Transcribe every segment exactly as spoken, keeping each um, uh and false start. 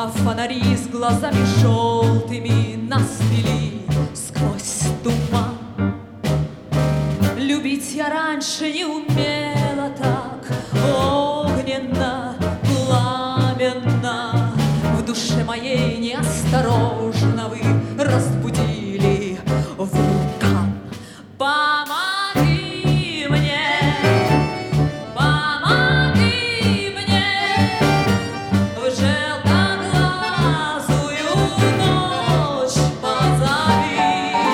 А фонари с глазами желтыми нас вели сквозь туман. Любить я раньше не умела так огненно, пламенно. В душе моей неосторожно вы разбудили вулкан. Помоги мне, помоги мне, в желтоглазую ночь позови.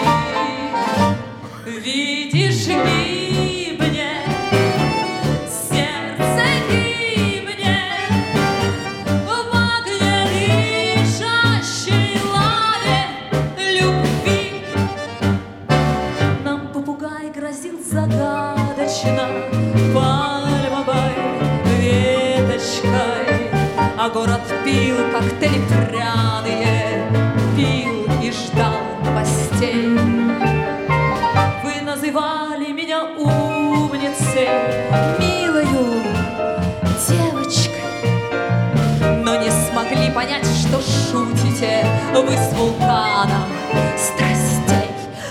Видишь, гибнет сердце, гибнет в огне дышащей лаве любви. Нам попугай грозил загадочно пальмовой веточкой, а город пил коктейли пряные, пил и ждал новостей. Вы называли меня умницей, милою девочкой, но не смогли понять, что шутите вы с вулканом страстей.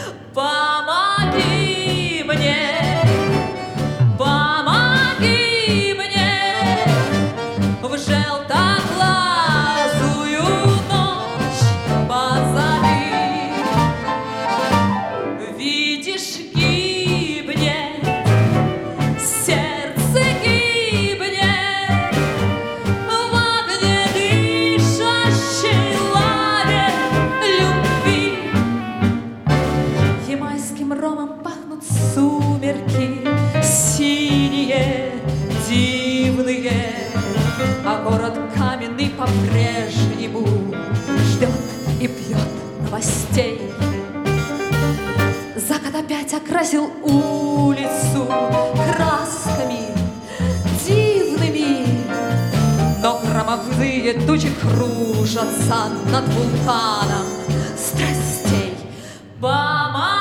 Помоги мне, помоги мне, в желтоглазую ночь позови. Видишь, гибнет сердце, гибнет в огне дышащей лаве любви. Ямайским ромом пахнут сумерки синие, дивные, а город каменный по-прежнему ждет и пьет новостей. Закат опять окрасил улицу красками дивными, но громовые тучи кружатся над вулканом страстей. Помоги!